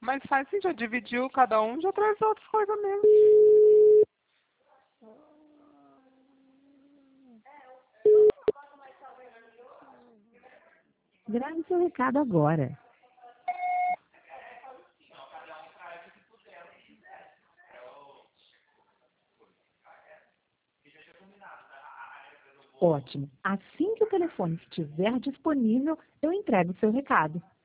Mas faz sim, já dividiu cada um, já traz outras coisas mesmo. Grave seu recado agora. Ótimo. Assim que o telefone estiver disponível, eu entrego o seu recado.